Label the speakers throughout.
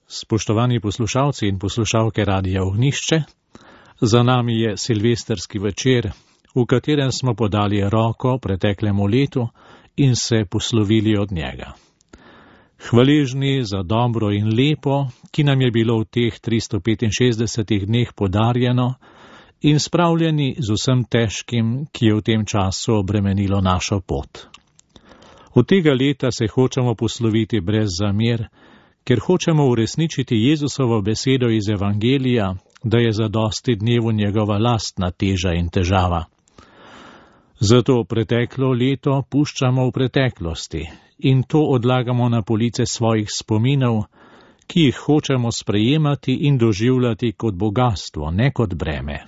Speaker 1: Spoštovani poslušalci in poslušalke Radia Ognjišče, za nami je silvestrski večer, v katerem smo podali roko preteklemu letu in se poslovili od njega. Hvaležni za dobro in lepo, ki nam je bilo v teh 365 dneh podarjeno, in spravljeni z vsem težkim, ki je v tem času obremenilo našo pot. Od tega leta se hočemo posloviti brez zamer, ker hočemo uresničiti Jezusovo besedo iz Evangelija, da je zadosti dnevu njegova lastna teža in težava. Zato preteklo leto puščamo v preteklosti in to odlagamo na police svojih spominov, ki jih hočemo sprejemati in doživljati kot bogastvo, ne kot breme.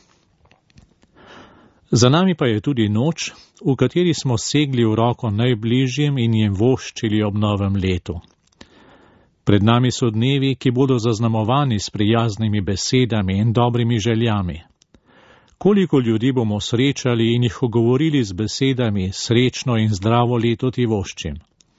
Speaker 1: Za nami pa je tudi noč, v kateri smo segli v roko najbližjim in jim voščili ob novem letu. Pred nami so dnevi, ki bodo zaznamovani s prijaznimi besedami in dobrimi željami. Koliko ljudi bomo srečali in jih ogovorili z besedami srečno in zdravo leto ti voščim.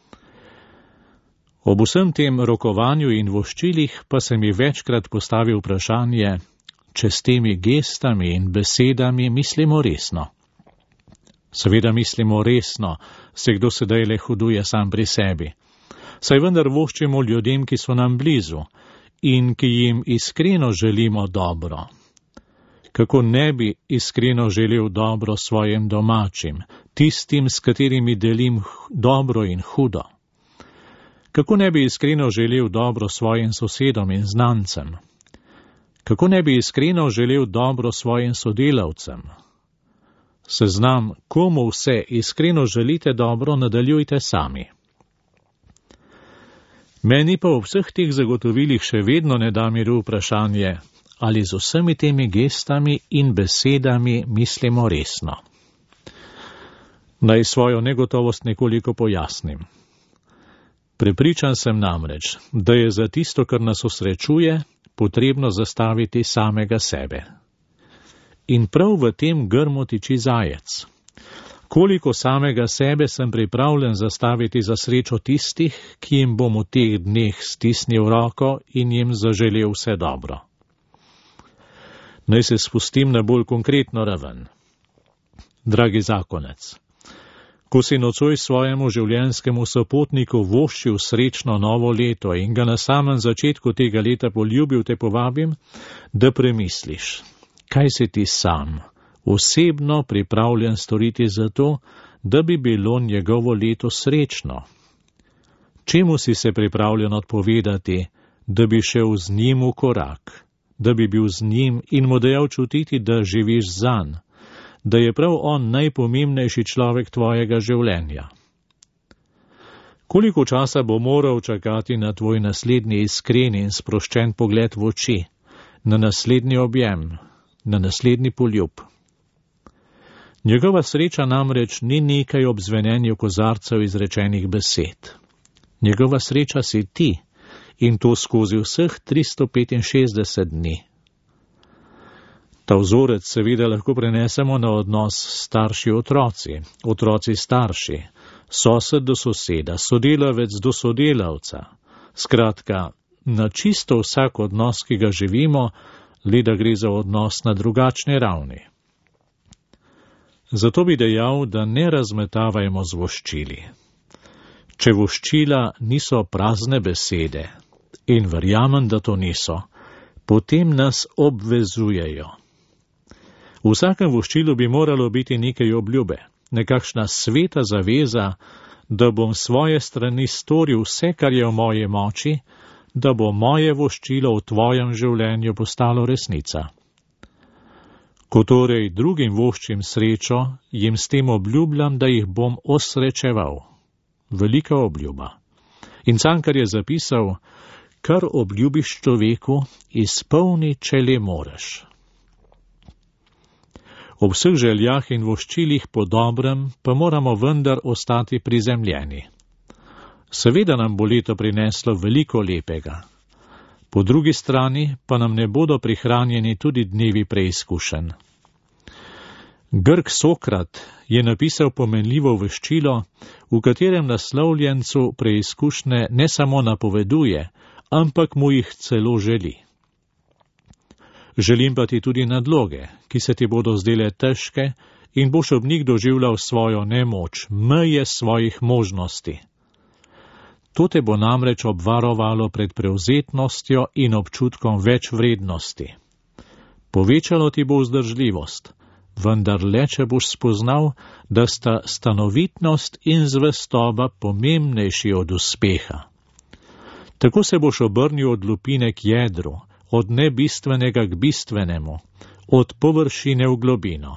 Speaker 1: Ob vsem tem rokovanju in voščilih pa se mi večkrat postavi vprašanje, če s temi gestami in besedami mislimo resno. Seveda mislimo resno, se kdo sedaj le huduje sam pri sebi. Saj vendar voščimo ljudem, ki so nam blizu in ki jim iskreno želimo dobro. Kako ne bi iskreno želel dobro svojim domačim, tistim, s katerimi delim dobro in hudo? Kako ne bi iskreno želel dobro svojim sosedom in znancem? Kako ne bi iskreno želel dobro svojim sodelavcem? Seznam, komu vse iskreno želite dobro, nadaljujte sami. Meni pa v vseh teh zagotovilih še vedno ne da miru vprašanje, ali z vsemi temi gestami in besedami mislimo resno. Naj svojo negotovost nekoliko pojasnim. Prepričan sem namreč, da je za tisto, kar nas osrečuje, potrebno zastaviti samega sebe. In prav v tem grmu tiči zajec. Koliko samega sebe sem pripravljen zastaviti za srečo tistih, ki jim bom v teh dneh stisnil roko in jim zaželel vse dobro. Naj se spustim na bolj konkretno raven. Dragi zakonec, ko si nocoj svojemu življenjskemu sopotniku voščil srečno novo leto in ga na samem začetku tega leta poljubil, te povabim, da premisliš, kaj si ti sam osebno pripravljen storiti za to, da bi bilo njegovo leto srečno. Čemu si se pripravljen odpovedati, da bi šel z njim v korak, da bi bil z njim in mu dejal čutiti, da živiš zanj, da je prav on najpomembnejši človek tvojega življenja. Koliko časa bo moral čakati na tvoj naslednji iskren in sproščen pogled v oči, na naslednji objem, na naslednji poljub? Njegova sreča namreč ni nekaj ob zvenenju kozarcev izrečenih besed. Njegova sreča si ti in to skozi vseh 365 dni. Ta vzorec seveda lahko prenesemo na odnos starši-otroci, otroci-starši, sosed do soseda, sodelavec do sodelavca. Skratka, na čisto vsak odnos, ki ga živimo, le da gre za odnos na drugačni ravni. Zato bi dejal, da ne razmetavajmo z voščili. Če voščila niso prazne besede, in verjamem, da to niso, potem nas obvezujejo. V vsakem voščilu bi moralo biti nekaj obljube, nekakšna sveta zaveza, da bom svoje strani storil vse, kar je v moji moči, da bo moje voščilo v tvojem življenju postalo resnica. Ko torej drugim voščim srečo, jim s tem obljubljam, da jih bom osrečeval. Velika obljuba. In Cankar je zapisal, kar obljubiš človeku, izpolni, če le moreš. Ob vseh željah in voščilih po dobrem pa moramo vendar ostati prizemljeni. Seveda nam bo leto prineslo veliko lepega. Po drugi strani pa nam ne bodo prihranjeni tudi dnevi preizkušenj. Grk Sokrat je napisal pomenljivo veščilo, v katerem naslovljencu preizkušnje ne samo napoveduje, ampak mu jih celo želi. Želim pa ti tudi nadloge, ki se ti bodo zdele težke in boš ob njih doživljal svojo nemoč, meje svojih možnosti. To te bo namreč obvarovalo pred prevzetnostjo in občutkom več vrednosti. Povečalo ti bo vzdržljivost, vendar le, če boš spoznal, da sta stanovitnost in zvestoba pomembnejši od uspeha. Tako se boš obrnil od lupine k jedru, od nebistvenega k bistvenemu, od površine v globino.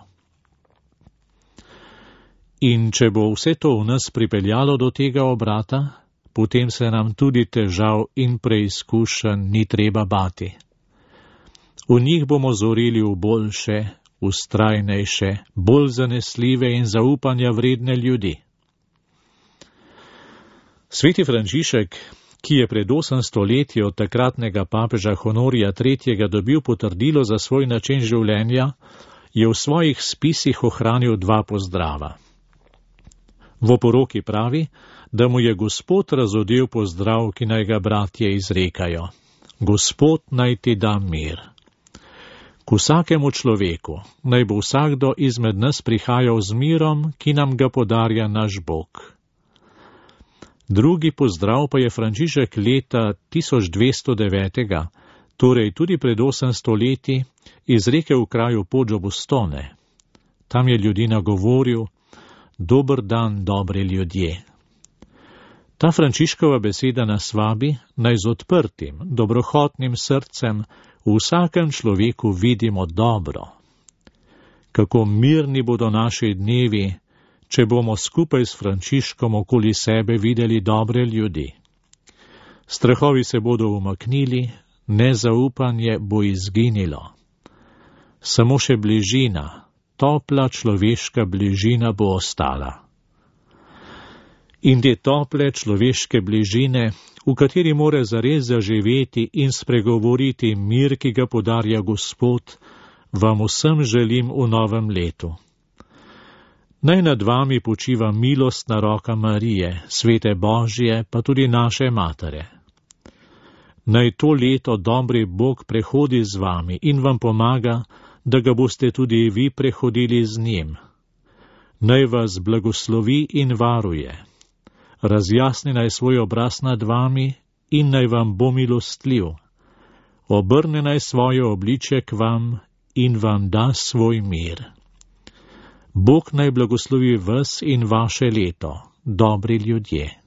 Speaker 1: In če bo vse to v nas pripeljalo do tega obrata, potem se nam tudi težav in preizkušenj ni treba bati. V njih bomo zorili v boljše, vztrajnejše, bolj zanesljive in zaupanja vredne ljudi. Sveti Frančišek, ki je pred 800 leti od takratnega papeža Honorija III. Dobil potrdilo za svoj način življenja, je v svojih spisih ohranil 2 pozdrava. V oporoki pravi, da mu je Gospod razodel pozdrav, ki naj ga bratje izrekajo. Gospod naj ti da mir. K vsakemu človeku naj bo vsakdo izmed nas prihajal z mirom, ki nam ga podarja naš Bog. Drugi pozdrav pa je Frančišek leta 1209, torej tudi pred 800 leti, izrekel v kraju Poggio-Bustone. Tam je ljudi nagovoril: Dober dan, dobri ljudje. Ta Frančiškova beseda nas vabi, naj z odprtim, dobrohotnim srcem v vsakem človeku vidimo dobro. Kako mirni bodo naši dnevi, če bomo skupaj s Frančiškom okoli sebe videli dobre ljudi. Strahovi se bodo umaknili, nezaupanje bo izginilo. Samo še bližina, topla človeška bližina bo ostala. In te tople človeške bližine, v kateri more zares zaživeti in spregovoriti mir, ki ga podarja Gospod, vam vsem želim v novem letu. Naj nad vami počiva milostna roka Marije, svete Božje, pa tudi naše matere. Naj to leto dobri Bog prehodi z vami in vam pomaga, da ga boste tudi vi prehodili z njim. Naj vas blagoslovi in varuje. Razjasni naj svoj obraz nad vami in naj vam bo milostljiv. Obrne naj svoje obličje k vam in vam da svoj mir. Bog naj blagoslovi vas in vaše leto, dobri ljudje.